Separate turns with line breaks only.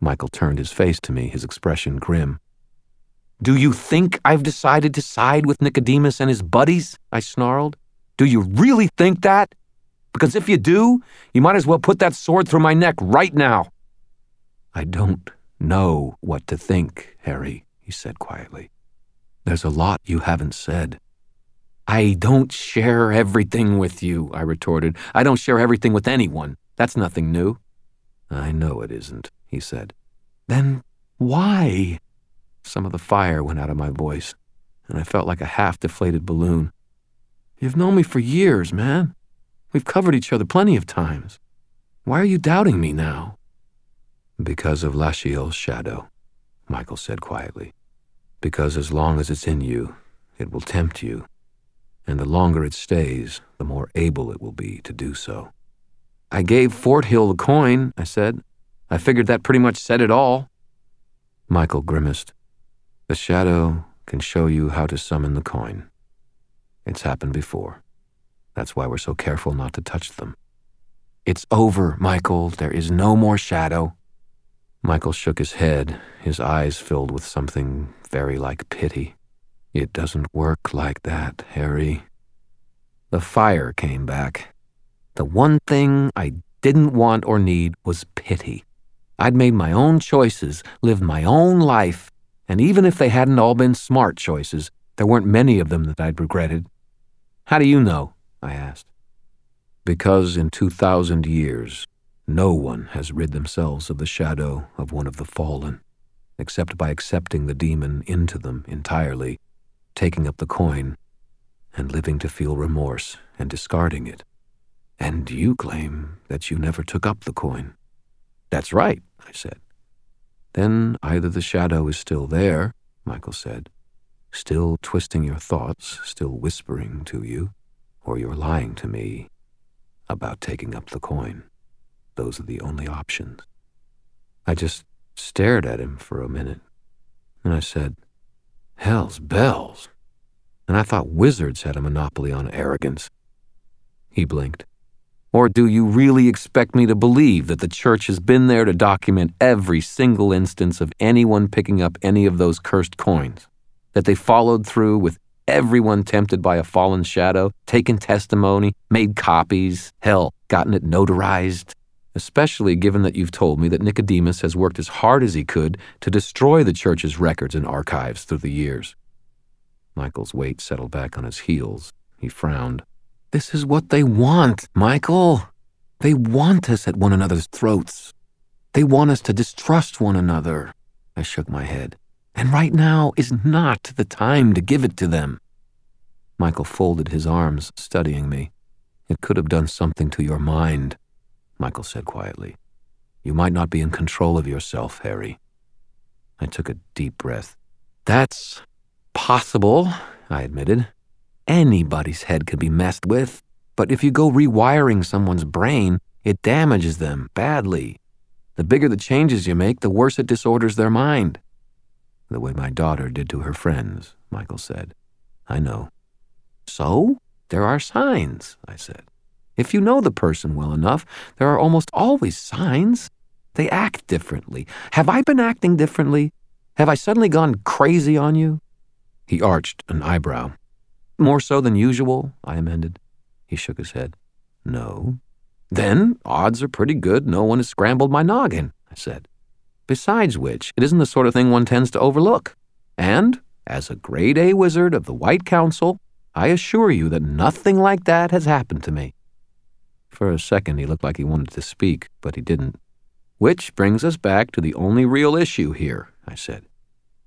Michael turned his face to me, his expression grim. "Do you think I've decided to side with Nicodemus and his buddies?" I snarled. "Do you really think that? Because if you do, you might as well put that sword through my neck right now." "I don't know what to think, Harry," he said quietly. "There's a lot you haven't said." "I don't share everything with you," I retorted. "I don't share everything with anyone. That's nothing new." "I know it isn't," he said. "Then why?" Some of the fire went out of my voice, and I felt like a half-deflated balloon. "You've known me for years, man. We've covered each other plenty of times. Why are you doubting me now?" "Because of Lashiel's shadow," Michael said quietly. "Because as long as it's in you, it will tempt you, and the longer it stays, the more able it will be to do so." "I gave Fort Hill the coin," I said. "I figured that pretty much said it all." Michael grimaced. "The shadow can show you how to summon the coin. It's happened before. That's why we're so careful not to touch them." "It's over, Michael. There is no more shadow." Michael shook his head, his eyes filled with something very like pity. "It doesn't work like that, Harry." The fire came back. The one thing I didn't want or need was pity. I'd made my own choices, lived my own life, and even if they hadn't all been smart choices, there weren't many of them that I'd regretted. "How do you know?" I asked. "Because in 2,000 years, no one has rid themselves of the shadow of one of the fallen, except by accepting the demon into them entirely, taking up the coin, and living to feel remorse and discarding it. And you claim that you never took up the coin." "That's right," I said. "Then either the shadow is still there," Michael said, "still twisting your thoughts, still whispering to you, or you're lying to me about taking up the coin. Those are the only options." I just stared at him for a minute, and I said, "Hell's bells. And I thought wizards had a monopoly on arrogance." He blinked. "Or do you really expect me to believe that the church has been there to document every single instance of anyone picking up any of those cursed coins? That they followed through with everyone tempted by a fallen shadow, taken testimony, made copies, hell, gotten it notarized? Especially given that you've told me that Nicodemus has worked as hard as he could to destroy the church's records and archives through the years." Michael's weight settled back on his heels. He frowned. "This is what they want, Michael. They want us at one another's throats. They want us to distrust one another." I shook my head. "And right now is not the time to give it to them." Michael folded his arms, studying me. "It could have done something to your mind," Michael said quietly. "You might not be in control of yourself, Harry." I took a deep breath. "That's possible," I admitted. "Anybody's head can be messed with, but if you go rewiring someone's brain, it damages them badly. The bigger the changes you make, the worse it disorders their mind." "The way my daughter did to her friends," Michael said. "I know." "So, there are signs," I said. "If you know the person well enough, there are almost always signs. They act differently. Have I been acting differently? Have I suddenly gone crazy on you?" He arched an eyebrow. "More so than usual," I amended. He shook his head. "No." "Then odds are pretty good no one has scrambled my noggin," I said. "Besides which, it isn't the sort of thing one tends to overlook. And, as a grade A wizard of the White Council, I assure you that nothing like that has happened to me." For a second he looked like he wanted to speak, but he didn't. "Which brings us back to the only real issue here," I said.